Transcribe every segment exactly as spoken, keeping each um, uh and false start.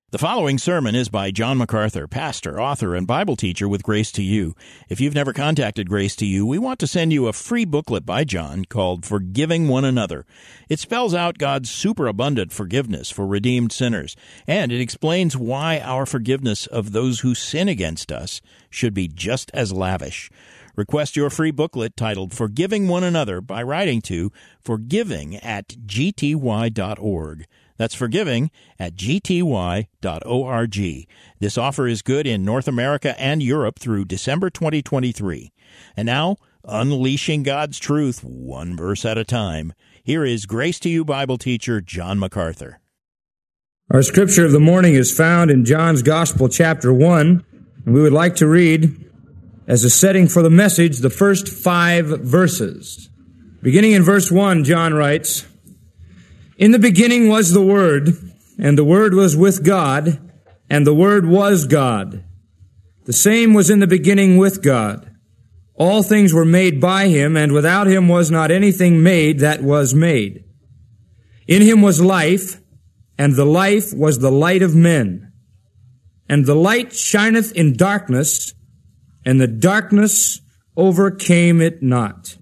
The following sermon is by John MacArthur, pastor, author, and Bible teacher with Grace to You. If you've never contacted Grace to You, we want to send you a free booklet by John called Forgiving One Another. It spells out God's superabundant forgiveness for redeemed sinners, and it explains why our forgiveness of those who sin against us should be just as lavish. Request your free booklet titled Forgiving One Another by writing to forgiving at g t y dot org. That's forgiving at g t y dot org. This offer is good in North America and Europe through December twenty twenty-three. And now, unleashing God's truth one verse at a time, here is Grace to You Bible teacher John MacArthur. Our scripture of the morning is found in John's Gospel, chapter one, and we would like to read, as a setting for the message, the first five verses. Beginning in verse one, John writes, "In the beginning was the Word, and the Word was with God, and the Word was God. The same was in the beginning with God. All things were made by Him, and without Him was not anything made that was made. In Him was life, and the life was the light of men. And the light shineth in darkness, and the darkness overcame it not."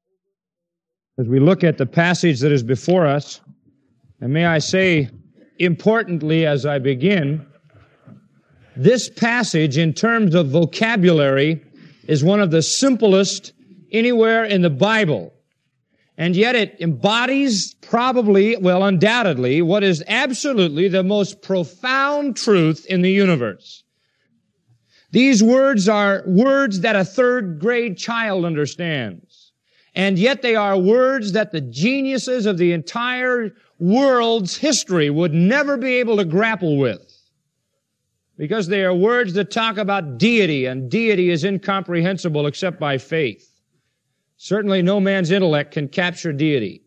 As we look at the passage that is before us, and may I say, importantly as I begin, this passage in terms of vocabulary is one of the simplest anywhere in the Bible. And yet it embodies probably, well, undoubtedly, what is absolutely the most profound truth in the universe. These words are words that a third grade child understands. And yet they are words that the geniuses of the entire world's history would never be able to grapple with, because they are words that talk about deity, and deity is incomprehensible except by faith. Certainly no man's intellect can capture deity.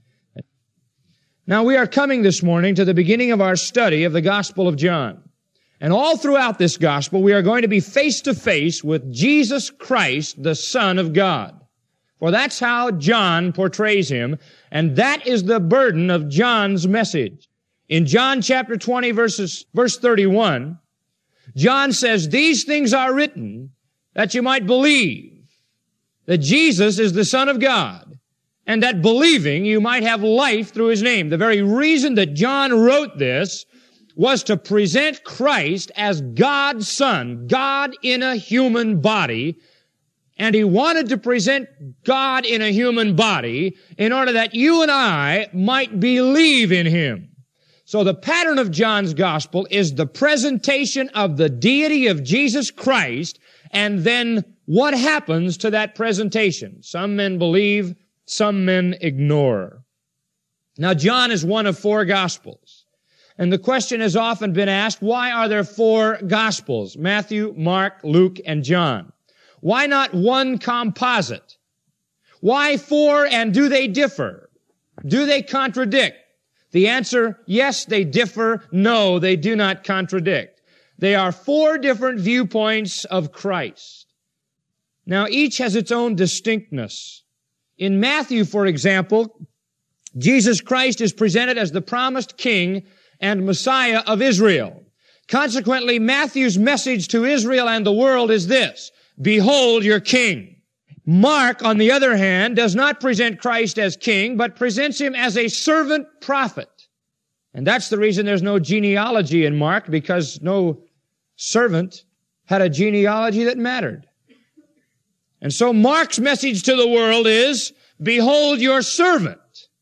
Now we are coming this morning to the beginning of our study of the Gospel of John. And all throughout this Gospel we are going to be face to face with Jesus Christ, the Son of God. For that's how John portrays Him, and that is the burden of John's message. In John chapter twenty, verses, verse thirty-one, John says, "These things are written that you might believe that Jesus is the Son of God, and that believing you might have life through His name." The very reason that John wrote this was to present Christ as God's Son, God in a human body. And he wanted to present God in a human body in order that you and I might believe in Him. So the pattern of John's Gospel is the presentation of the deity of Jesus Christ, and then what happens to that presentation. Some men believe, some men ignore. Now John is one of four Gospels. And the question has often been asked, why are there four Gospels? Matthew, Mark, Luke, and John. Why not one composite? Why four, and do they differ? Do they contradict? The answer, yes, they differ. No, they do not contradict. They are four different viewpoints of Christ. Now, each has its own distinctness. In Matthew, for example, Jesus Christ is presented as the promised King and Messiah of Israel. Consequently, Matthew's message to Israel and the world is this: "Behold your King." Mark, on the other hand, does not present Christ as King, but presents Him as a servant prophet. And that's the reason there's no genealogy in Mark, because no servant had a genealogy that mattered. And so Mark's message to the world is, "Behold your servant."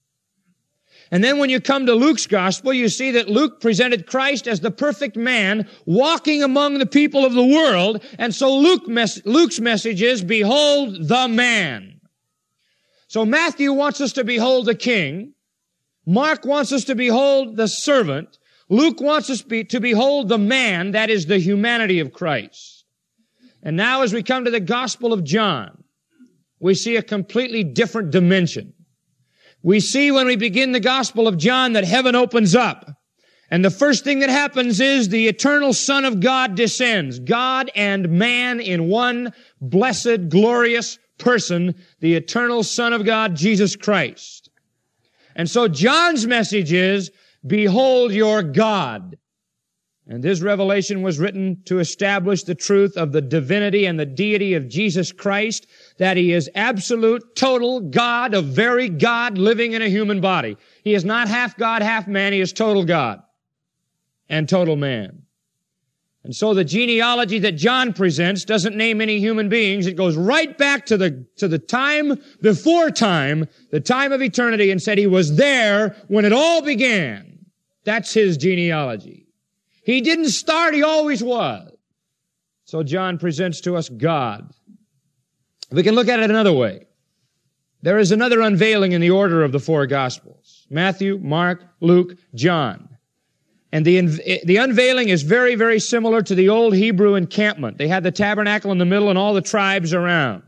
And then when you come to Luke's Gospel, you see that Luke presented Christ as the perfect man walking among the people of the world. And so Luke mes- Luke's message is, "Behold the man." So Matthew wants us to behold the King. Mark wants us to behold the servant. Luke wants us be- to behold the man, that is the humanity of Christ. And now as we come to the Gospel of John, we see a completely different dimension. We see when we begin the Gospel of John that heaven opens up. And the first thing that happens is the eternal Son of God descends. God and man in one blessed, glorious person, the eternal Son of God, Jesus Christ. And so John's message is, "Behold your God." And this revelation was written to establish the truth of the divinity and the deity of Jesus Christ, that He is absolute, total God, a very God living in a human body. He is not half God, half man. He is total God and total man. And so the genealogy that John presents doesn't name any human beings. It goes right back to the, to the time before time, the time of eternity, and said He was there when it all began. That's His genealogy. He didn't start, He always was. So John presents to us God. We can look at it another way. There is another unveiling in the order of the four Gospels. Matthew, Mark, Luke, John. And the, the unveiling is very, very similar to the old Hebrew encampment. They had the tabernacle in the middle and all the tribes around.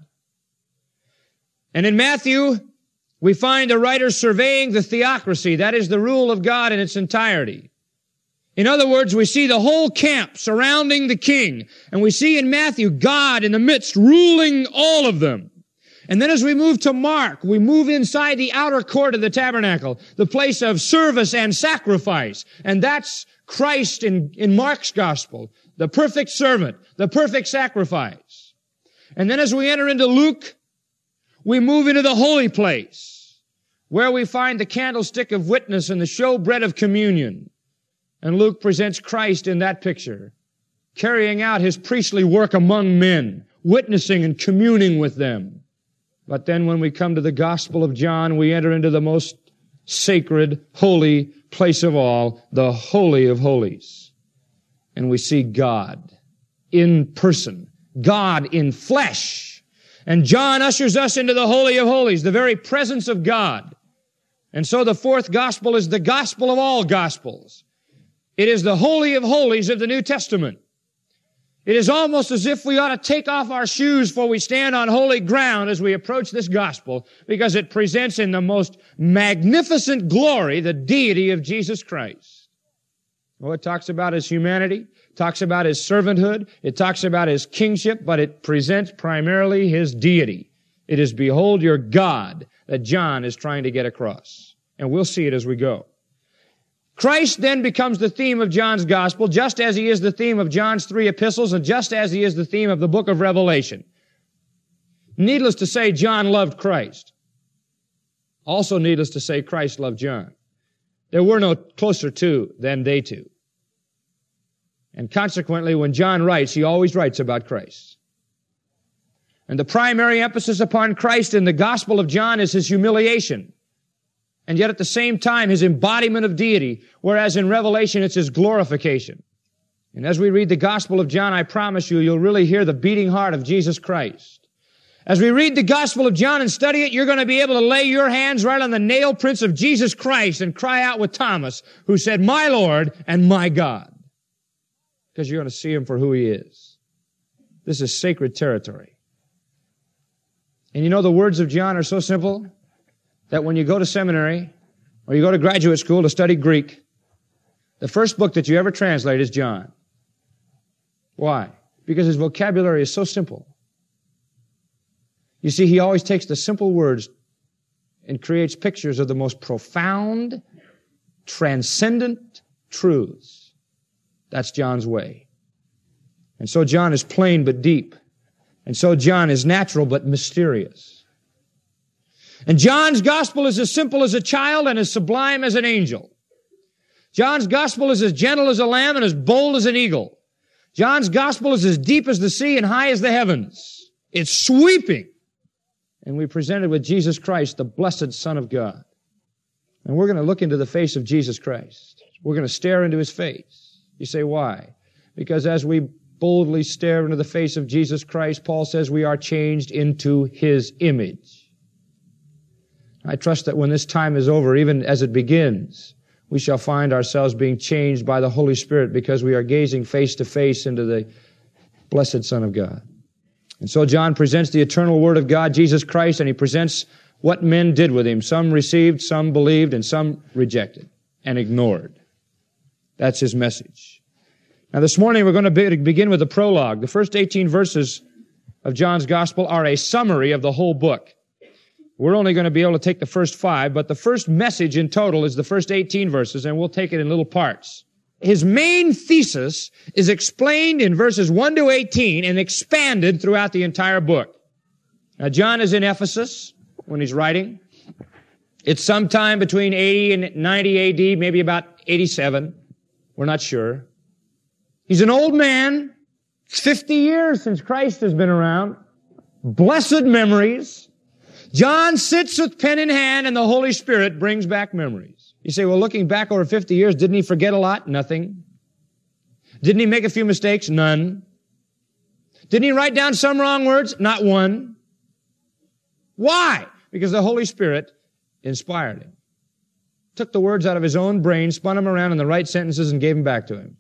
And in Matthew, we find the writer surveying the theocracy. That is the rule of God in its entirety. In other words, we see the whole camp surrounding the king. And we see in Matthew God in the midst ruling all of them. And then as we move to Mark, we move inside the outer court of the tabernacle, the place of service and sacrifice. And that's Christ in, in Mark's gospel, the perfect servant, the perfect sacrifice. And then as we enter into Luke, we move into the holy place, where we find the candlestick of witness and the showbread of communion. And Luke presents Christ in that picture, carrying out His priestly work among men, witnessing and communing with them. But then when we come to the Gospel of John, we enter into the most sacred, holy place of all, the Holy of Holies. And we see God in person, God in flesh. And John ushers us into the Holy of Holies, the very presence of God. And so the fourth Gospel is the Gospel of all Gospels. It is the Holy of Holies of the New Testament. It is almost as if we ought to take off our shoes for we stand on holy ground as we approach this gospel, because it presents in the most magnificent glory the deity of Jesus Christ. Well, it talks about His humanity, talks about His servanthood, it talks about His kingship, but it presents primarily His deity. It is, behold your God, that John is trying to get across. And we'll see it as we go. Christ then becomes the theme of John's gospel, just as He is the theme of John's three epistles, and just as He is the theme of the book of Revelation. Needless to say, John loved Christ. Also needless to say, Christ loved John. There were no closer two than they two. And consequently, when John writes, he always writes about Christ. And the primary emphasis upon Christ in the Gospel of John is His humiliation. And yet at the same time, His embodiment of deity, whereas in Revelation it's His glorification. And as we read the Gospel of John, I promise you, you'll really hear the beating heart of Jesus Christ. As we read the Gospel of John and study it, you're going to be able to lay your hands right on the nail prints of Jesus Christ and cry out with Thomas, who said, "My Lord and my God." Because you're going to see Him for who He is. This is sacred territory. And you know, the words of John are so simple that when you go to seminary or you go to graduate school to study Greek, the first book that you ever translate is John. Why? Because his vocabulary is so simple. You see, he always takes the simple words and creates pictures of the most profound, transcendent truths. That's John's way. And so John is plain but deep. And so John is natural but mysterious. And John's gospel is as simple as a child and as sublime as an angel. John's gospel is as gentle as a lamb and as bold as an eagle. John's gospel is as deep as the sea and high as the heavens. It's sweeping. And we presented with Jesus Christ, the blessed Son of God. And we're going to look into the face of Jesus Christ. We're going to stare into His face. You say, why? Because as we boldly stare into the face of Jesus Christ, Paul says we are changed into His image. I trust that when this time is over, even as it begins, we shall find ourselves being changed by the Holy Spirit because we are gazing face to face into the blessed Son of God. And so John presents the eternal Word of God, Jesus Christ, and he presents what men did with Him. Some received, some believed, and some rejected and ignored. That's his message. Now this morning we're going to be, begin with the prologue. The first eighteen verses of John's Gospel are a summary of the whole book. We're only going to be able to take the first five, but the first message in total is the first eighteen verses, and we'll take it in little parts. his main thesis is explained in verses one to eighteen and expanded throughout the entire book. Now, John is in Ephesus when he's writing. It's sometime between eighty and ninety A D, maybe about eighty-seven. We're not sure. He's an old man. It's fifty years since Christ has been around. Blessed memories. John sits with pen in hand and the Holy Spirit brings back memories. You say, well, looking back over fifty years, didn't he forget a lot? Nothing. Didn't he make a few mistakes? None. Didn't he write down some wrong words? Not one. Why? Because the Holy Spirit inspired him. Took the words out of his own brain, spun them around in the right sentences, and gave them back to him.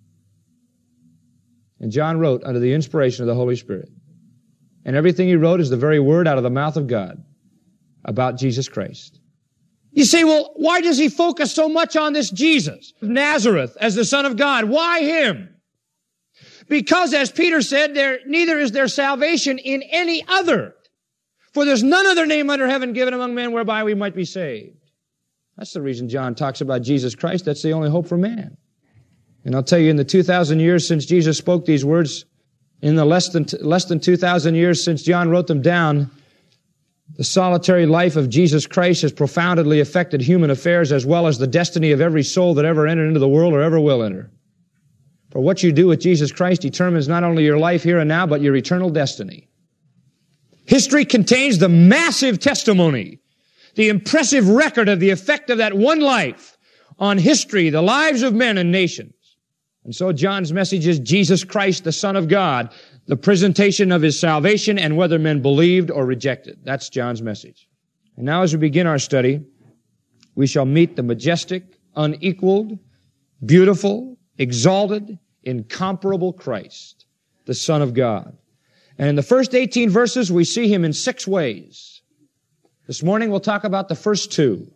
And John wrote under the inspiration of the Holy Spirit. And everything he wrote is the very word out of the mouth of God about Jesus Christ. You say, well, why does he focus so much on this Jesus of Nazareth as the Son of God? Why him? Because, as Peter said, there neither is there salvation in any other. For there's none other name under heaven given among men whereby we might be saved. That's the reason John talks about Jesus Christ. That's the only hope for man. And I'll tell you, in the two thousand years since Jesus spoke these words, in the less than, less than two thousand years since John wrote them down, the solitary life of Jesus Christ has profoundly affected human affairs as well as the destiny of every soul that ever entered into the world or ever will enter. For what you do with Jesus Christ determines not only your life here and now, but your eternal destiny. History contains the massive testimony, the impressive record of the effect of that one life on history, the lives of men and nations. And so John's message is Jesus Christ, the Son of God, the presentation of his salvation and whether men believed or rejected. That's John's message. And now as we begin our study, we shall meet the majestic, unequaled, beautiful, exalted, incomparable Christ, the Son of God. And in the first eighteen verses, we see him in six ways. This morning we'll talk about the first two.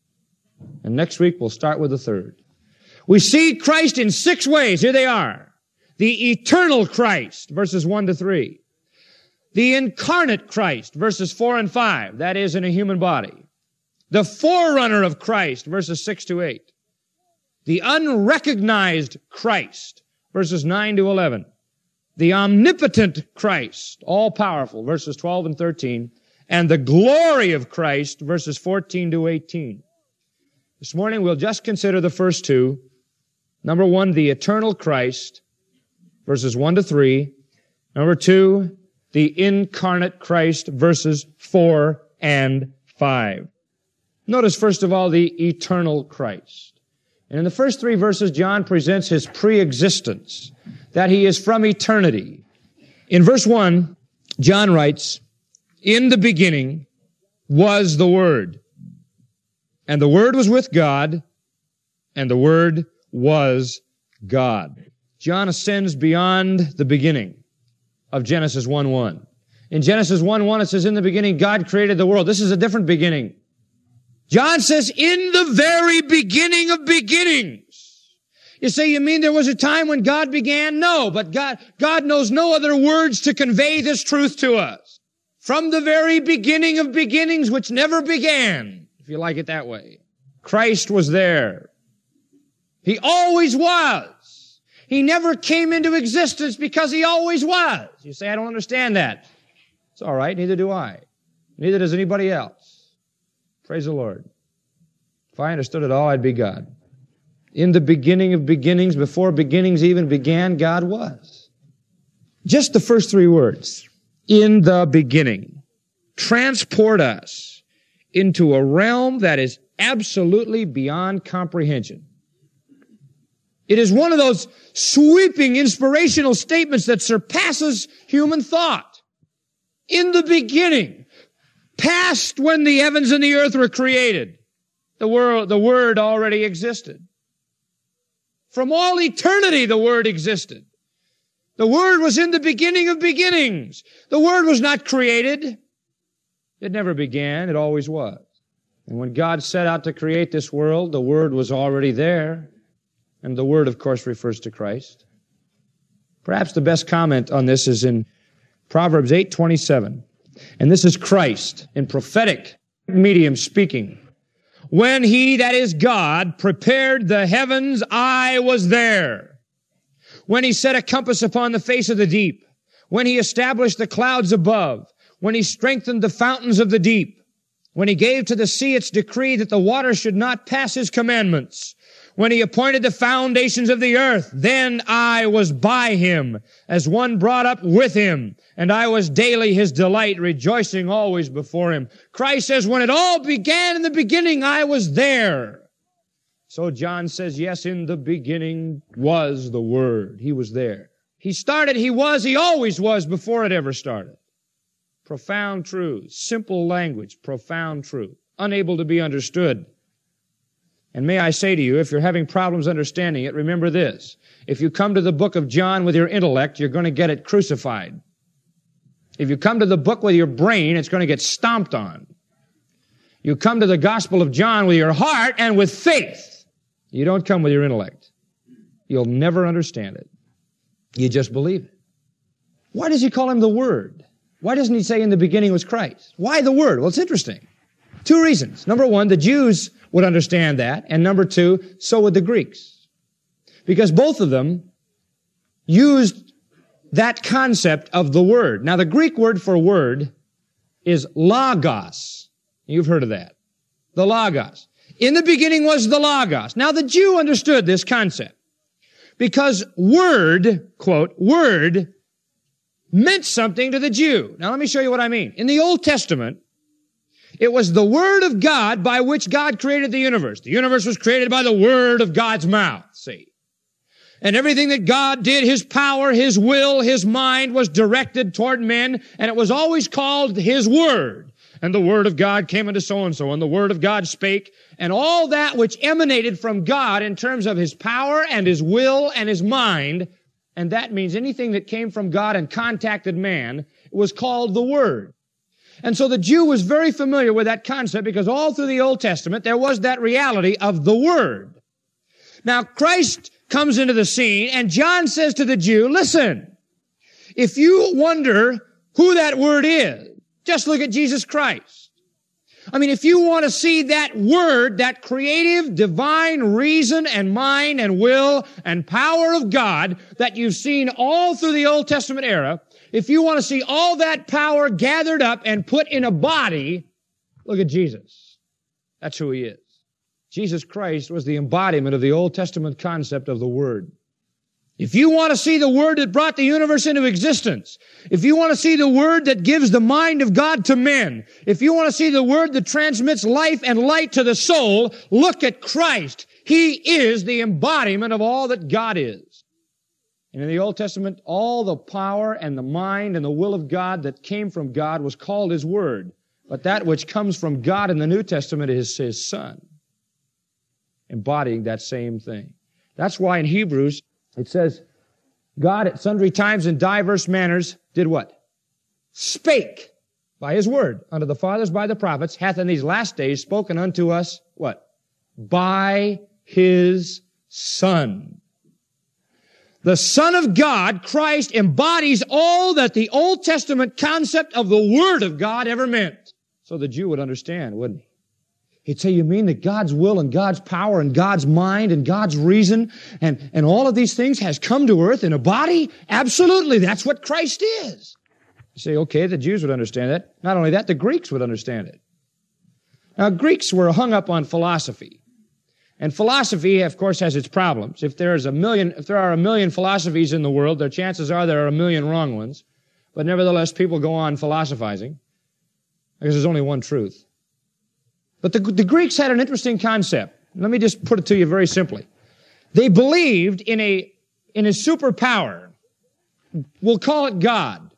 And next week we'll start with the third. We see Christ in six ways. Here they are. The eternal Christ, verses one to three. The incarnate Christ, verses four and five. That is, in a human body. The forerunner of Christ, verses six to eight. The unrecognized Christ, verses nine to eleven. The omnipotent Christ, all-powerful, verses twelve and thirteen. And the glory of Christ, verses fourteen to eighteen. This morning we'll just consider the first two. Number one, the eternal Christ, verses one to three. Number two, the incarnate Christ, verses four and five. Notice, first of all, the eternal Christ. And in the first three verses, John presents his pre-existence, that he is from eternity. In verse one, John writes, "In the beginning was the Word, and the Word was with God, and the Word was God." John ascends beyond the beginning of Genesis one one. In Genesis one one, it says, "In the beginning, God created the world." This is a different beginning. John says, "In the very beginning of beginnings." You say, you mean there was a time when God began? No, but God, God knows no other words to convey this truth to us. From the very beginning of beginnings, which never began, if you like it that way, Christ was there. He always was. He never came into existence because he always was. You say, I don't understand that. It's all right, neither do I. Neither does anybody else. Praise the Lord. If I understood it all, I'd be God. In the beginning of beginnings, before beginnings even began, God was. Just the first three words, in the beginning, transport us into a realm that is absolutely beyond comprehension. It is one of those sweeping, inspirational statements that surpasses human thought. In the beginning, past when the heavens and the earth were created, the world, the Word already existed. From all eternity, the Word existed. The Word was in the beginning of beginnings. The Word was not created. It never began. It always was. And when God set out to create this world, the Word was already there. And the Word, of course, refers to Christ. Perhaps the best comment on this is in Proverbs eight twenty-seven. And this is Christ in prophetic medium speaking. When he, that is God, prepared the heavens, I was there. When he set a compass upon the face of the deep. When he established the clouds above. When he strengthened the fountains of the deep. When he gave to the sea its decree that the water should not pass his commandments. When he appointed the foundations of the earth, then I was by him, as one brought up with him, and I was daily his delight, rejoicing always before him. Christ says, when it all began in the beginning, I was there. So John says, yes, in the beginning was the Word. He was there. He started, he was, he always was before it ever started. Profound truth, simple language, profound truth, unable to be understood. And may I say to you, if you're having problems understanding it, remember this. If you come to the book of John with your intellect, you're going to get it crucified. If you come to the book with your brain, it's going to get stomped on. You come to the Gospel of John with your heart and with faith. You don't come with your intellect. You'll never understand it. You just believe it. Why does he call him the Word? Why doesn't he say in the beginning was Christ? Why the Word? Well, it's interesting. Two reasons. Number one, the Jews would understand that. And number two, so would the Greeks. Because both of them used that concept of the Word. Now, the Greek word for word is logos. You've heard of that. The logos. In the beginning was the logos. Now, the Jew understood this concept. Because word, quote, word, meant something to the Jew. Now, let me show you what I mean. In the Old Testament, it was the Word of God by which God created the universe. The universe was created by the Word of God's mouth, see. And everything that God did, His power, His will, His mind was directed toward men, and it was always called His Word. And the Word of God came unto so-and-so, and the Word of God spake, and all that which emanated from God in terms of His power and His will and His mind, and that means anything that came from God and contacted man, was called the Word. And so the Jew was very familiar with that concept because all through the Old Testament there was that reality of the Word. Now Christ comes into the scene and John says to the Jew, listen, if you wonder who that Word is, just look at Jesus Christ. I mean, if you want to see that Word, that creative, divine reason and mind and will and power of God that you've seen all through the Old Testament era, if you want to see all that power gathered up and put in a body, look at Jesus. That's who He is. Jesus Christ was the embodiment of the Old Testament concept of the Word. If you want to see the Word that brought the universe into existence, if you want to see the Word that gives the mind of God to men, if you want to see the Word that transmits life and light to the soul, look at Christ. He is the embodiment of all that God is. And in the Old Testament, all the power and the mind and the will of God that came from God was called His Word. But that which comes from God in the New Testament is His Son, embodying that same thing. That's why in Hebrews, it says, God at sundry times and diverse manners did what? Spake by His Word unto the fathers by the prophets, hath in these last days spoken unto us, what? By His Son. The Son of God, Christ, embodies all that the Old Testament concept of the Word of God ever meant. So the Jew would understand, wouldn't he? He'd say, you mean that God's will and God's power and God's mind and God's reason and, and all of these things has come to earth in a body? Absolutely, that's what Christ is. You say, okay, the Jews would understand that. Not only that, the Greeks would understand it. Now, Greeks were hung up on philosophy. And philosophy, of course, has its problems. If there's a million, if there are a million philosophies in the world, the chances are there are a million wrong ones. But nevertheless, people go on philosophizing because there's only one truth. But the, the Greeks had an interesting concept. Let me just put it to you very simply. They believed in a, in a superpower. We'll call it God.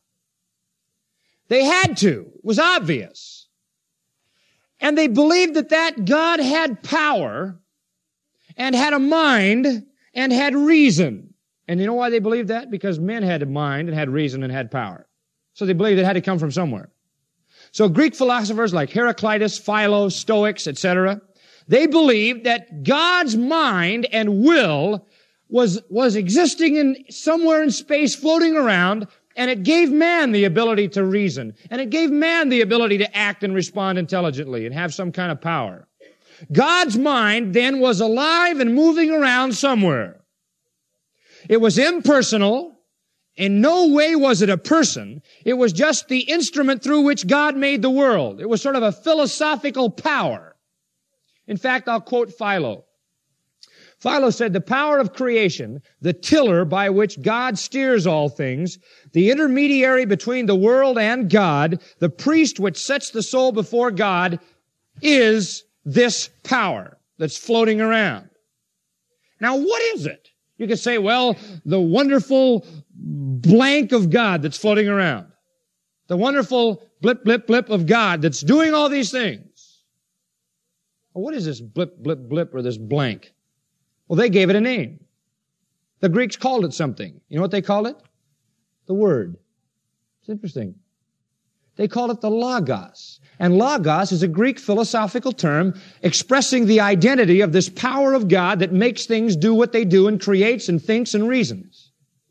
They had to. It was obvious. And they believed that that God had power and had a mind and had reason. And you know why they believed that? Because men had a mind and had reason and had power. So they believed it had to come from somewhere. So Greek philosophers like Heraclitus, Philo, Stoics, et cetera, they believed that God's mind and will was, was existing in somewhere in space, floating around, and it gave man the ability to reason, and it gave man the ability to act and respond intelligently and have some kind of power. God's mind then was alive and moving around somewhere. It was impersonal. In no way was it a person. It was just the instrument through which God made the world. It was sort of a philosophical power. In fact, I'll quote Philo. Philo said, the power of creation, the tiller by which God steers all things, the intermediary between the world and God, the priest which sets the soul before God, is this power that's floating around. Now, what is it? You could say, well, the wonderful blank of God that's floating around. The wonderful blip, blip, blip of God that's doing all these things. Well, what is this blip, blip, blip or this blank? Well, they gave it a name. The Greeks called it something. You know what they called it? The Word. It's interesting. They called it the Logos. And Logos is a Greek philosophical term expressing the identity of this power of God that makes things do what they do and creates and thinks and reasons.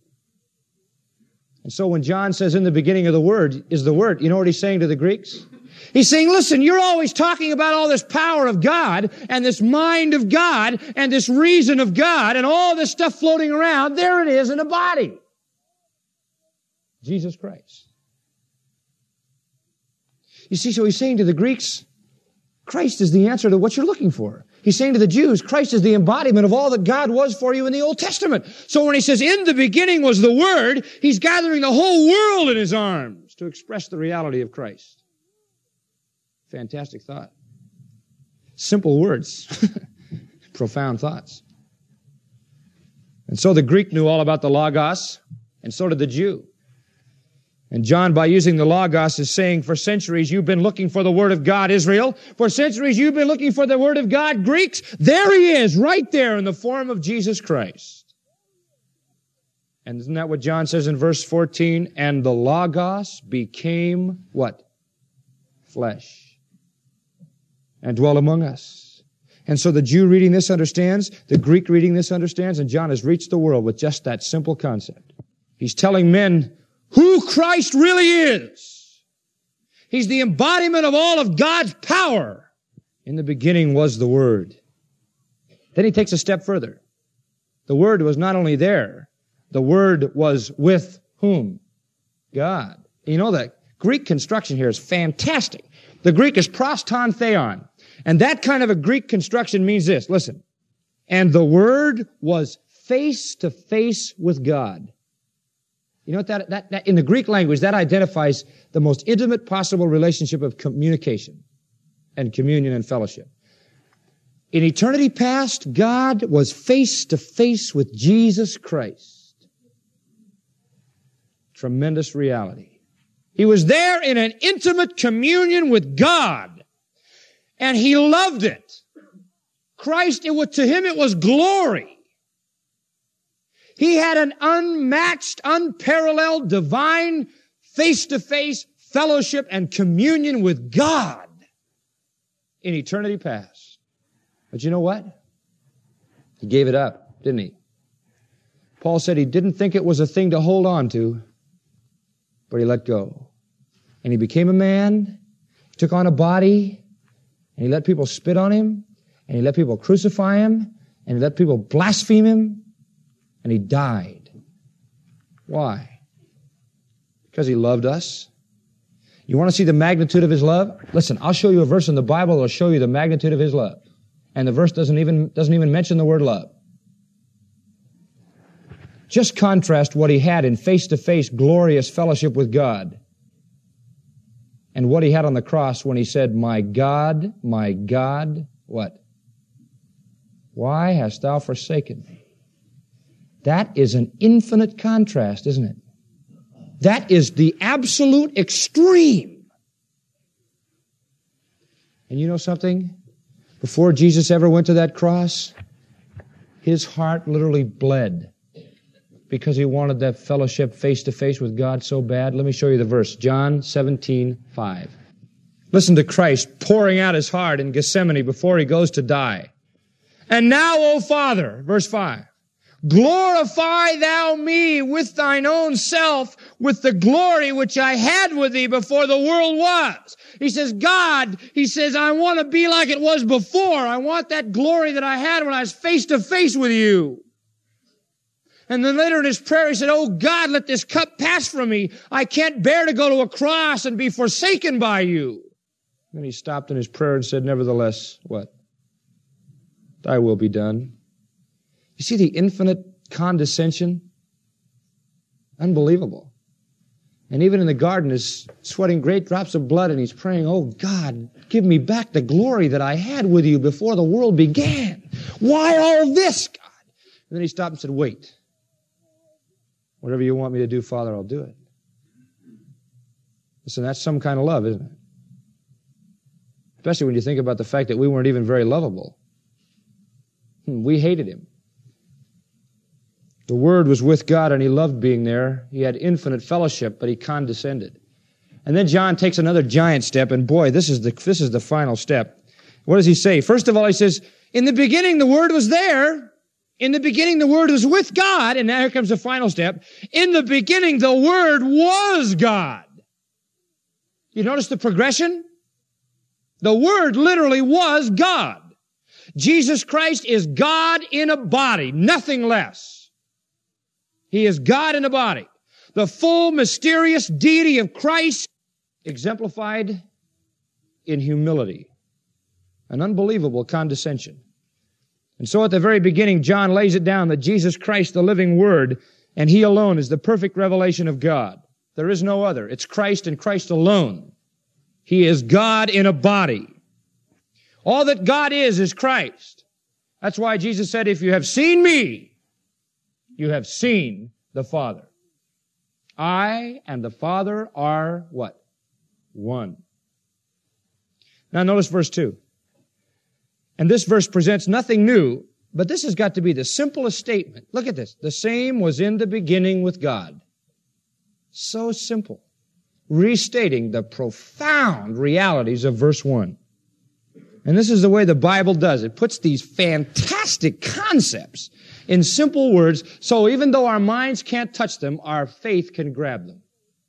And so when John says in the beginning of the Word is the Word, you know what he's saying to the Greeks? He's saying, listen, you're always talking about all this power of God and this mind of God and this reason of God and all this stuff floating around. There it is in a body. Jesus Christ. You see, so he's saying to the Greeks, Christ is the answer to what you're looking for. He's saying to the Jews, Christ is the embodiment of all that God was for you in the Old Testament. So when he says, in the beginning was the Word, he's gathering the whole world in his arms to express the reality of Christ. Fantastic thought. Simple words. Profound thoughts. And so the Greek knew all about the Logos, and so did the Jew. And John, by using the Logos, is saying, for centuries you've been looking for the Word of God, Israel. For centuries you've been looking for the Word of God, Greeks. There he is, right there in the form of Jesus Christ. And isn't that what John says in verse fourteen? And the Logos became what? Flesh. And dwell among us. And so the Jew reading this understands, the Greek reading this understands, and John has reached the world with just that simple concept. He's telling men who Christ really is. He's the embodiment of all of God's power. In the beginning was the Word. Then he takes a step further. The Word was not only there, the Word was with whom? God. You know, the Greek construction here is fantastic. The Greek is proston theon. And that kind of a Greek construction means this. Listen. And the Word was face to face with God. You know what that, that, that, in the Greek language, that identifies the most intimate possible relationship of communication and communion and fellowship. In eternity past, God was face to face with Jesus Christ. Tremendous reality. He was there in an intimate communion with God. And he loved it. Christ, it was, to him it was glory. He had an unmatched, unparalleled, divine, face-to-face fellowship and communion with God in eternity past. But you know what? He gave it up, didn't he? Paul said he didn't think it was a thing to hold on to, but he let go. And he became a man, took on a body, and he let people spit on him, and he let people crucify him, and he let people blaspheme him, and he died. Why? Because he loved us. You want to see the magnitude of his love? Listen, I'll show you a verse in the Bible that will show you the magnitude of his love. And the verse doesn't even, doesn't even mention the word love. Just contrast what he had in face-to-face glorious fellowship with God and what he had on the cross when he said, my God, my God, what? Why hast thou forsaken me? That is an infinite contrast, isn't it? That is the absolute extreme. And you know something? Before Jesus ever went to that cross, his heart literally bled because he wanted that fellowship face-to-face with God so bad. Let me show you the verse. John seventeen five. Listen to Christ pouring out his heart in Gethsemane before he goes to die. And now, O Father, verse five, glorify thou me with thine own self, with the glory which I had with thee before the world was. He says, God, he says, I want to be like it was before. I want that glory that I had when I was face to face with you. And then later in his prayer, he said, oh God, let this cup pass from me. I can't bear to go to a cross and be forsaken by you. Then he stopped in his prayer and said, nevertheless, what? Thy will be done. You see the infinite condescension? Unbelievable. And even in the garden, he's sweating great drops of blood and he's praying, oh God, give me back the glory that I had with you before the world began. Why all this, God? And then he stopped and said, wait. Whatever you want me to do, Father, I'll do it. Listen, that's some kind of love, isn't it? Especially when you think about the fact that we weren't even very lovable. We hated him. The Word was with God and he loved being there. He had infinite fellowship, but he condescended. And then John takes another giant step, and boy, this is the, this is the final step. What does he say? First of all, he says, in the beginning the Word was there. In the beginning, the Word was with God. And now here comes the final step. In the beginning, the Word was God. You notice the progression? The Word literally was God. Jesus Christ is God in a body, nothing less. He is God in a body. The full, mysterious deity of Christ exemplified in humility, an unbelievable condescension. And so at the very beginning, John lays it down that Jesus Christ, the living Word, and He alone is the perfect revelation of God. There is no other. It's Christ and Christ alone. He is God in a body. All that God is, is Christ. That's why Jesus said, if you have seen me, you have seen the Father. I and the Father are what? One. Now notice verse two. And this verse presents nothing new, but this has got to be the simplest statement. Look at this. The same was in the beginning with God. So simple. Restating the profound realities of verse one. And this is the way the Bible does. It puts these fantastic concepts in simple words, so even though our minds can't touch them, our faith can grab them.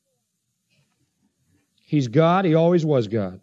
He's God. He always was God.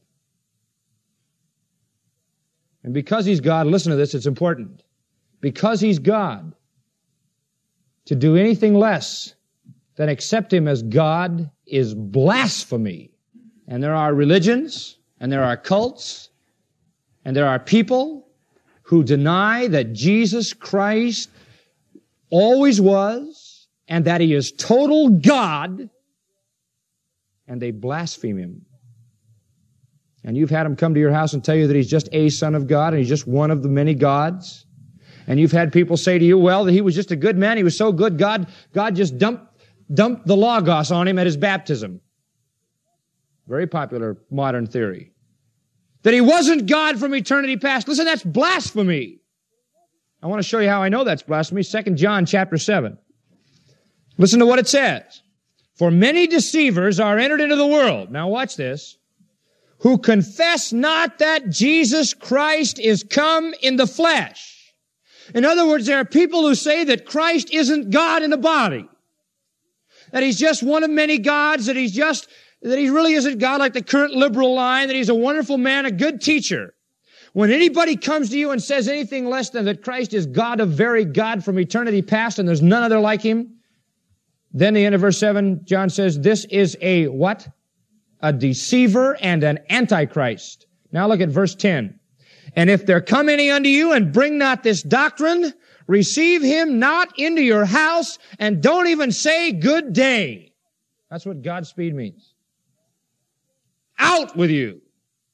And because He's God, listen to this, it's important. Because He's God, to do anything less than accept Him as God is blasphemy. And there are religions, and there are cults, and there are people who deny that Jesus Christ always was, and that He is total God, and they blaspheme Him. And you've had them come to your house and tell you that He's just a Son of God, and He's just one of the many gods. And you've had people say to you, well, that He was just a good man, He was so good, God, God just dumped, dumped the Logos on Him at His baptism. Very popular modern theory. That He wasn't God from eternity past. Listen, that's blasphemy. I want to show you how I know that's blasphemy. Second John chapter seven. Listen to what it says. For many deceivers are entered into the world. Now watch this. Who confess not that Jesus Christ is come in the flesh. In other words, there are people who say that Christ isn't God in a body. That He's just one of many gods, that He's just, that He really isn't God like the current liberal line, that He's a wonderful man, a good teacher. When anybody comes to you and says anything less than that Christ is God of very God from eternity past and there's none other like Him, then the end of verse seven, John says, this is a what? A deceiver and an antichrist. Now look at verse ten. And if there come any unto you and bring not this doctrine, receive him not into your house and don't even say good day. That's what Godspeed means. Out with you.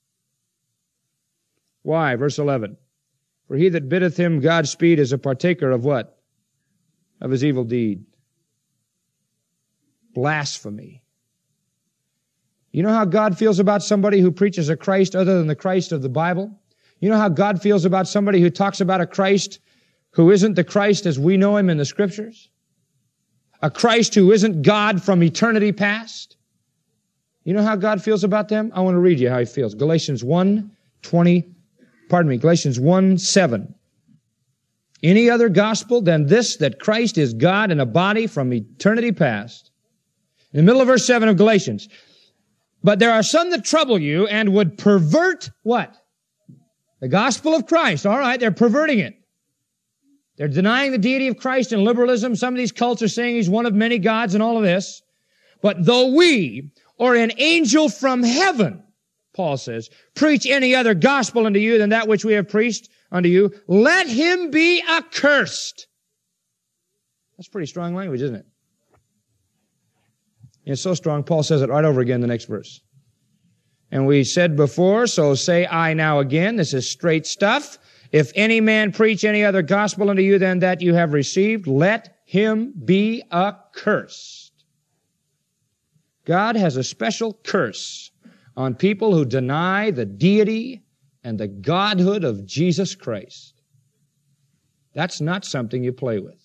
Why? Verse eleven. For he that biddeth him Godspeed is a partaker of what? Of his evil deed. Blasphemy. You know how God feels about somebody who preaches a Christ other than the Christ of the Bible? You know how God feels about somebody who talks about a Christ who isn't the Christ as we know Him in the Scriptures? A Christ who isn't God from eternity past? You know how God feels about them? I want to read you how He feels. Galatians one twenty, pardon me, Galatians one seven. any other gospel than this, that Christ is God in a body from eternity past. In the middle of verse seven of Galatians. But there are some that trouble you and would pervert what? The gospel of Christ. All right, they're perverting it. They're denying the deity of Christ in liberalism. Some of these cults are saying he's one of many gods and all of this. But though we or an angel from heaven, Paul says, preach any other gospel unto you than that which we have preached unto you, let him be accursed. That's pretty strong language, isn't it? It's so strong, Paul says it right over again in the next verse. And we said before, so say I now again, this is straight stuff. If any man preach any other gospel unto you than that you have received, let him be accursed. God has a special curse on people who deny the deity and the godhood of Jesus Christ. That's not something you play with.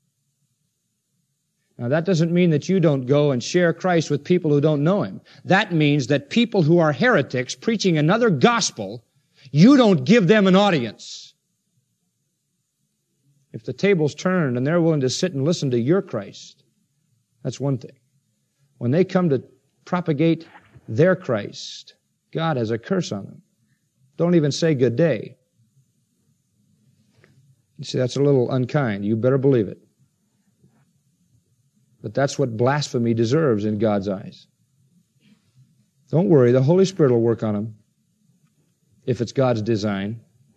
Now, that doesn't mean that you don't go and share Christ with people who don't know Him. That means that people who are heretics preaching another gospel, you don't give them an audience. If the table's turned and they're willing to sit and listen to your Christ, that's one thing. When they come to propagate their Christ, God has a curse on them. Don't even say good day. You see, that's a little unkind. You better believe it. But that's what blasphemy deserves in God's eyes. Don't worry, the Holy Spirit will work on them if it's God's design.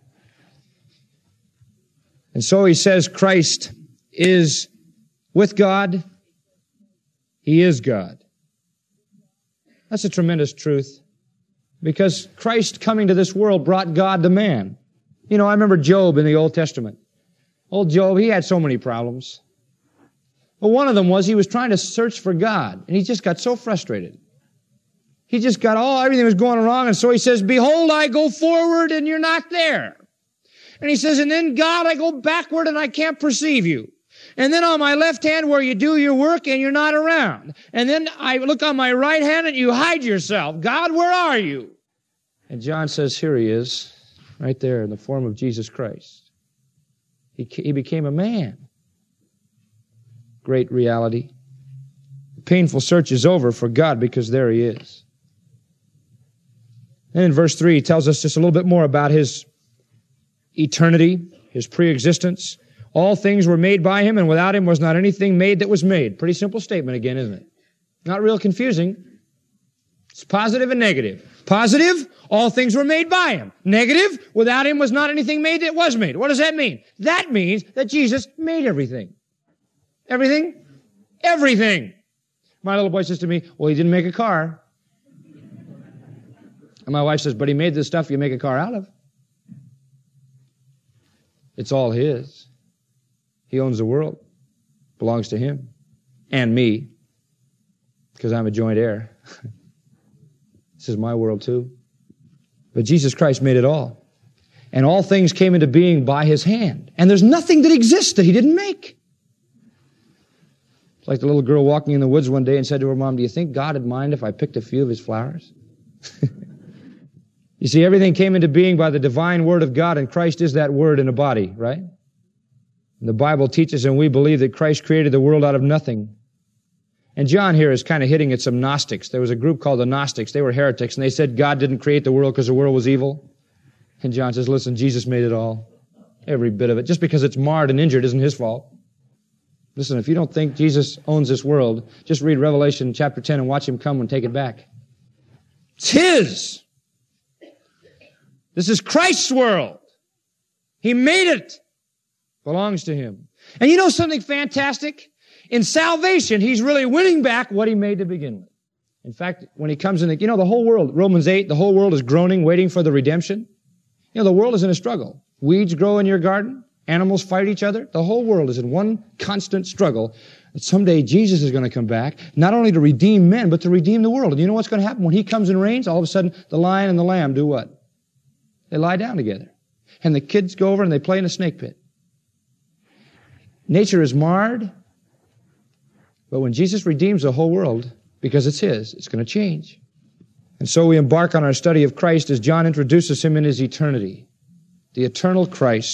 And so he says Christ is with God. He is God. That's a tremendous truth, because Christ coming to this world brought God to man. You know, I remember Job in the Old Testament. Old Job, he had so many problems. But one of them was he was trying to search for God, and he just got so frustrated. He just got, oh, everything was going wrong, and so he says, behold, I go forward, and you're not there. And he says, and then, God, I go backward, and I can't perceive you. And then on my left hand where you do your work, and you're not around. And then I look on my right hand, and you hide yourself. God, where are you? And John says, here he is, right there in the form of Jesus Christ. He, he became a man. Great reality. The painful search is over for God because there he is. Then in verse three, he tells us just a little bit more about his eternity, his pre-existence. All things were made by him, and without him was not anything made that was made. Pretty simple statement again, isn't it? Not real confusing. It's positive and negative. Positive, all things were made by him. Negative, without him was not anything made that was made. What does that mean? That means that Jesus made everything. Everything? Everything. My little boy says to me, well, he didn't make a car. And my wife says, but he made the stuff you make a car out of. It's all his. He owns the world. Belongs to him. And me. Because I'm a joint heir. This is my world too. But Jesus Christ made it all. And all things came into being by his hand. And there's nothing that exists that he didn't make. It's like the little girl walking in the woods one day and said to her mom, do you think God would mind if I picked a few of his flowers? You see, everything came into being by the divine word of God, and Christ is that word in a body, right? And the Bible teaches, and we believe, that Christ created the world out of nothing. And John here is kind of hitting at some Gnostics. There was a group called the Gnostics. They were heretics, and they said God didn't create the world because the world was evil. And John says, listen, Jesus made it all. Every bit of it. Just because it's marred and injured isn't his fault. Listen, if you don't think Jesus owns this world, just read Revelation chapter ten and watch him come and take it back. It's his. This is Christ's world. He made it. Belongs to him. And you know something fantastic? In salvation, he's really winning back what he made to begin with. In fact, when he comes in, the, you know, the whole world, Romans eight, the whole world is groaning, waiting for the redemption. You know, the world is in a struggle. Weeds grow in your garden. Animals fight each other. The whole world is in one constant struggle. That someday Jesus is going to come back, not only to redeem men, but to redeem the world. And you know what's going to happen? When he comes and reigns, all of a sudden, the lion and the lamb do what? They lie down together. And the kids go over and they play in a snake pit. Nature is marred. But when Jesus redeems the whole world, because it's his, it's going to change. And so we embark on our study of Christ as John introduces him in his eternity. The eternal Christ,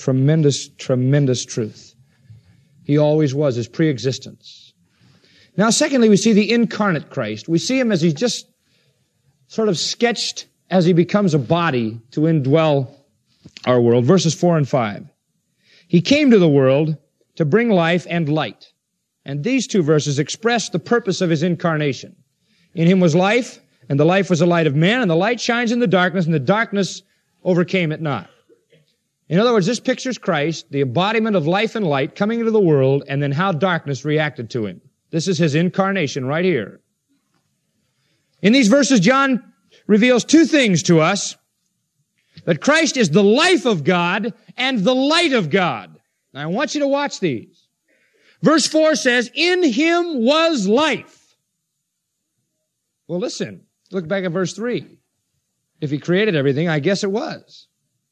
Tremendous, tremendous truth. He always was, his pre-existence. Now, secondly, we see the incarnate Christ. We see him as he's just sort of sketched as he becomes a body to indwell our world. Verses four and five. He came to the world to bring life and light. And these two verses express the purpose of his incarnation. In him was life, and the life was the light of men, and the light shines in the darkness, and the darkness overcame it not. In other words, this pictures Christ, the embodiment of life and light, coming into the world, and then how darkness reacted to him. This is his incarnation right here. In these verses, John reveals two things to us: that Christ is the life of God and the light of God. Now, I want you to watch these. Verse four says, in him was life. Well, listen, look back at verse three. If he created everything, I guess it was.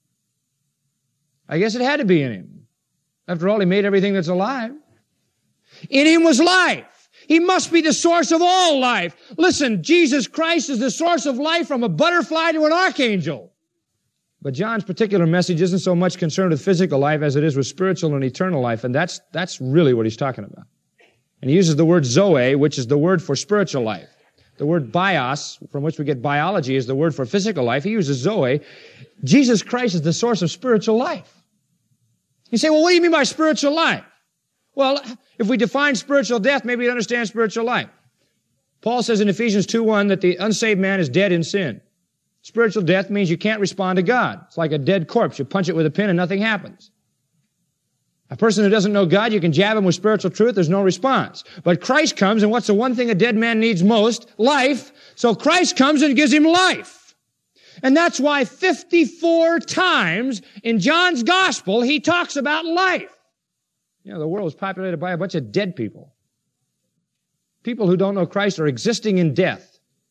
I guess it had to be in him. After all, he made everything that's alive. In him was life. He must be the source of all life. Listen, Jesus Christ is the source of life from a butterfly to an archangel. But John's particular message isn't so much concerned with physical life as it is with spiritual and eternal life, and that's, that's really what he's talking about. And he uses the word zoe, which is the word for spiritual life. The word bios, from which we get biology, is the word for physical life. He uses zoe. Jesus Christ is the source of spiritual life. You say, well, what do you mean by spiritual life? Well, if we define spiritual death, maybe we understand spiritual life. Paul says in Ephesians two one that the unsaved man is dead in sin. Spiritual death means you can't respond to God. It's like a dead corpse. You punch it with a pin and nothing happens. A person who doesn't know God, you can jab him with spiritual truth, there's no response. But Christ comes, and what's the one thing a dead man needs most? Life. So Christ comes and gives him life. And that's why fifty-four times in John's gospel, he talks about life. You know, the world is populated by a bunch of dead people. People who don't know Christ are existing in death.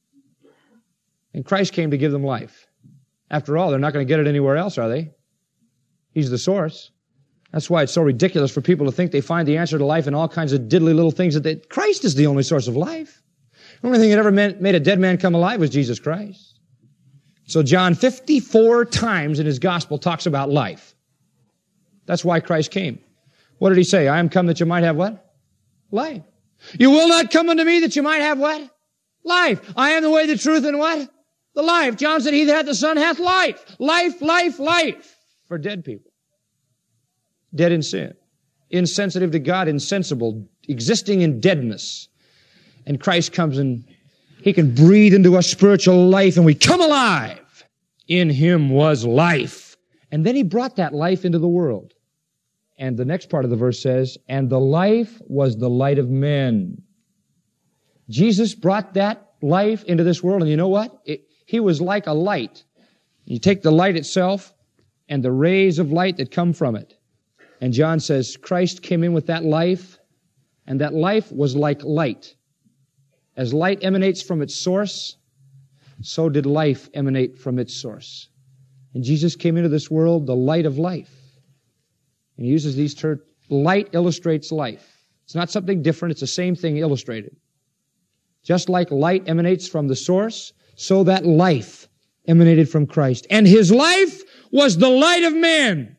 And Christ came to give them life. After all, they're not going to get it anywhere else, are they? He's the source. That's why it's so ridiculous for people to think they find the answer to life in all kinds of diddly little things that they... Christ is the only source of life. The only thing that ever meant, made a dead man come alive was Jesus Christ. So John fifty-four times in his gospel talks about life. That's why Christ came. What did he say? I am come that you might have what? Life. You will not come unto me that you might have what? Life. I am the way, the truth, and what? The life. John said, he that hath the Son hath life. Life, life, life. For dead people. Dead in sin. Insensitive to God, insensible, existing in deadness. And Christ comes and he can breathe into us spiritual life and we come alive. In him was life. And then he brought that life into the world. And the next part of the verse says, and the life was the light of men. Jesus brought that life into this world, and you know what? It, he was like a light. You take the light itself and the rays of light that come from it. And John says, Christ came in with that life, and that life was like light. As light emanates from its source, so did life emanate from its source. And Jesus came into this world, the light of life. And he uses these terms. Light illustrates life. It's not something different. It's the same thing illustrated. Just like light emanates from the source, so that life emanated from Christ. And his life was the light of men.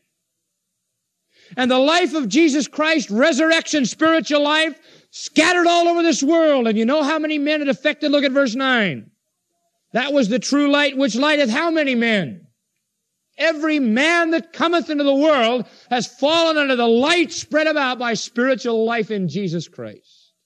And the life of Jesus Christ, resurrection, spiritual life, scattered all over this world. And you know how many men it affected? Look at verse nine. That was the true light which lighteth how many men? Every man that cometh into the world has fallen under the light spread about by spiritual life in Jesus Christ.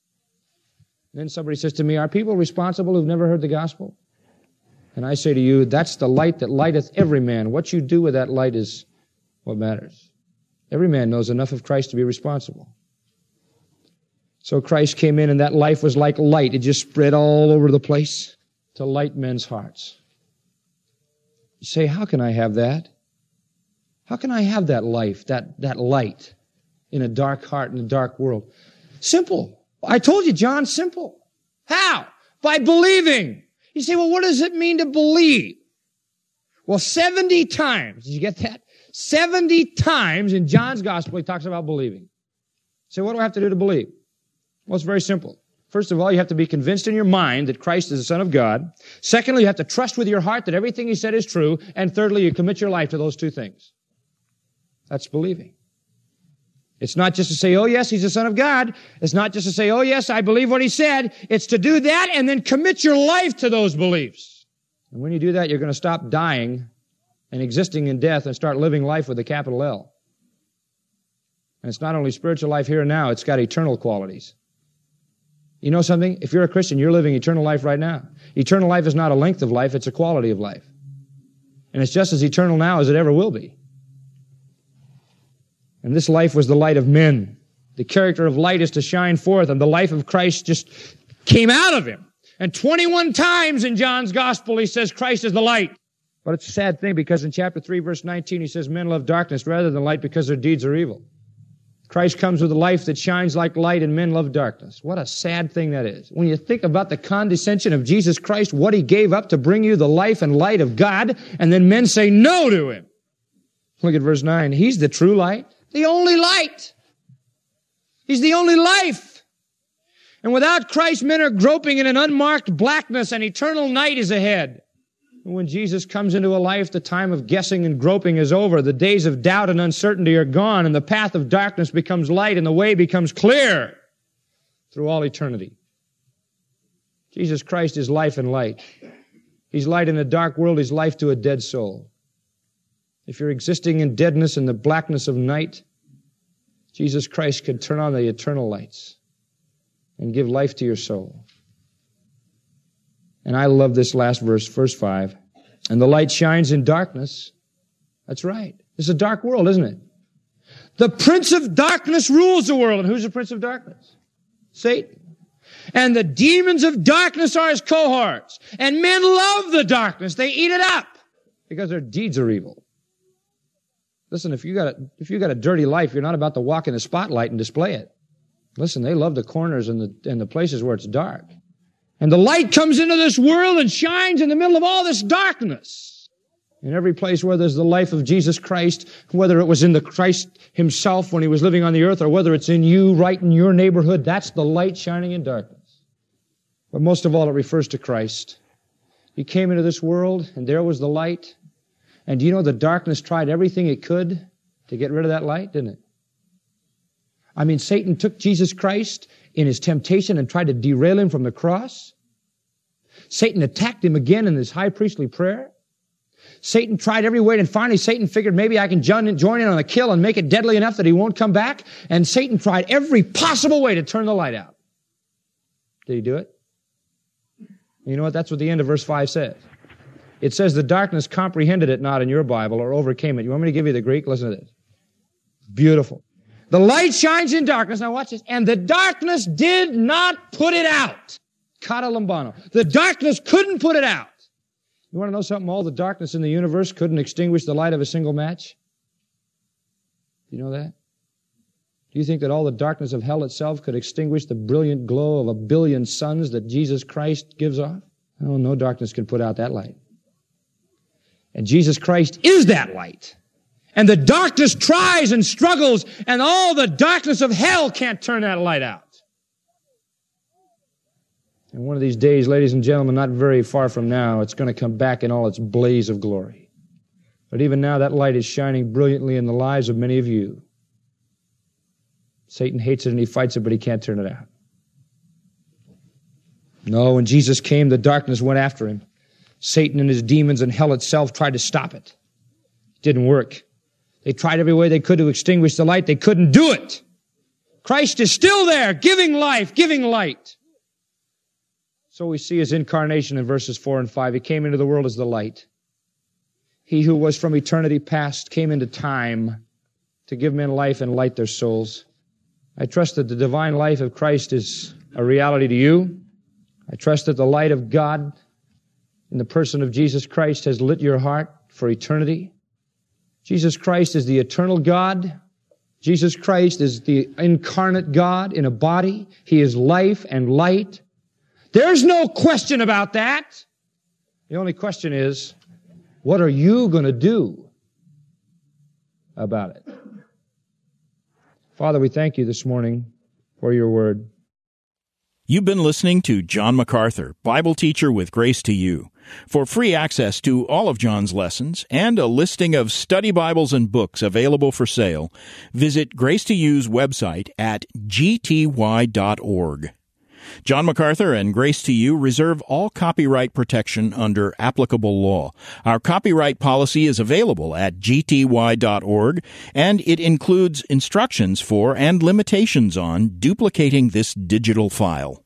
Then somebody says to me, are people responsible who've never heard the gospel? And I say to you, that's the light that lighteth every man. What you do with that light is what matters. Every man knows enough of Christ to be responsible. So Christ came in and that life was like light. It just spread all over the place to light men's hearts. You say, how can I have that? How can I have that life, that, that light in a dark heart, in a dark world? Simple. I told you, John, simple. How? By believing. You say, well, what does it mean to believe? Well, seventy times, did you get that? seventy times in John's gospel, he talks about believing. So what do I have to do to believe? Well, it's very simple. First of all, you have to be convinced in your mind that Christ is the Son of God. Secondly, you have to trust with your heart that everything he said is true. And thirdly, you commit your life to those two things. That's believing. It's not just to say, oh yes, He's the Son of God. It's not just to say, oh yes, I believe what He said. It's to do that and then commit your life to those beliefs. And when you do that, you're going to stop dying and existing in death and start living life with a capital L. And it's not only spiritual life here and now, it's got eternal qualities. You know something? If you're a Christian, you're living eternal life right now. Eternal life is not a length of life, it's a quality of life. And it's just as eternal now as it ever will be. And this life was the light of men. The character of light is to shine forth, and the life of Christ just came out of Him. And twenty-one times in John's Gospel He says Christ is the light. But it's a sad thing because in chapter three, verse nineteen, He says men love darkness rather than light because their deeds are evil. Christ comes with a life that shines like light, and men love darkness. What a sad thing that is. When you think about the condescension of Jesus Christ, what He gave up to bring you the life and light of God, and then men say no to Him. Look at verse nine. He's the true light, the only light. He's the only life. And without Christ, men are groping in an unmarked blackness, and eternal night is ahead. When Jesus comes into a life, the time of guessing and groping is over. The days of doubt and uncertainty are gone, and the path of darkness becomes light, and the way becomes clear through all eternity. Jesus Christ is life and light. He's light in a dark world. He's life to a dead soul. If you're existing in deadness and the blackness of night, Jesus Christ can turn on the eternal lights and give life to your soul. And I love this last verse, verse five. And the light shines in darkness. That's right. It's a dark world, isn't it? The prince of darkness rules the world. And who's the prince of darkness? Satan. And the demons of darkness are his cohorts. And men love the darkness. They eat it up because their deeds are evil. Listen, if you got a, if you got a dirty life, you're not about to walk in the spotlight and display it. Listen, they love the corners and the, and the places where it's dark. And the light comes into this world and shines in the middle of all this darkness. In every place where there's the life of Jesus Christ, whether it was in the Christ Himself when He was living on the earth, or whether it's in you right in your neighborhood, that's the light shining in darkness. But most of all, it refers to Christ. He came into this world, and there was the light. And do you know the darkness tried everything it could to get rid of that light, didn't it? I mean, Satan took Jesus Christ in His temptation and tried to derail Him from the cross. Satan attacked Him again in His high priestly prayer. Satan tried every way, and finally Satan figured maybe I can join in on the kill and make it deadly enough that he won't come back. And Satan tried every possible way to turn the light out. Did he do it? You know what? That's what the end of verse five says. It says the darkness comprehended it not in your Bible or overcame it. You want me to give you the Greek? Listen to this. Beautiful. The light shines in darkness. Now watch this. And the darkness did not put it out. Kata lambano. The darkness couldn't put it out. You want to know something? All the darkness in the universe couldn't extinguish the light of a single match. Do you know that? Do you think that all the darkness of hell itself could extinguish the brilliant glow of a billion suns that Jesus Christ gives off? Oh, no darkness can put out that light. And Jesus Christ is that light. And the darkness tries and struggles, and all the darkness of hell can't turn that light out. And one of these days, ladies and gentlemen, not very far from now, it's going to come back in all its blaze of glory. But even now, that light is shining brilliantly in the lives of many of you. Satan hates it and he fights it, but he can't turn it out. No, when Jesus came, the darkness went after Him. Satan and his demons and hell itself tried to stop it. It didn't work. They tried every way they could to extinguish the light. They couldn't do it. Christ is still there, giving life, giving light. So we see His incarnation in verses four and five. He came into the world as the light. He who was from eternity past came into time to give men life and light their souls. I trust that the divine life of Christ is a reality to you. I trust that the light of God in the person of Jesus Christ has lit your heart for eternity. Jesus Christ is the eternal God. Jesus Christ is the incarnate God in a body. He is life and light. There's no question about that. The only question is, what are you going to do about it? Father, we thank You this morning for Your word. You've been listening to John MacArthur, Bible teacher with Grace to You. For free access to all of John's lessons and a listing of study Bibles and books available for sale, visit Grace to You's website at g t y dot org. John MacArthur and Grace to You reserve all copyright protection under applicable law. Our copyright policy is available at g t y dot org, and it includes instructions for and limitations on duplicating this digital file.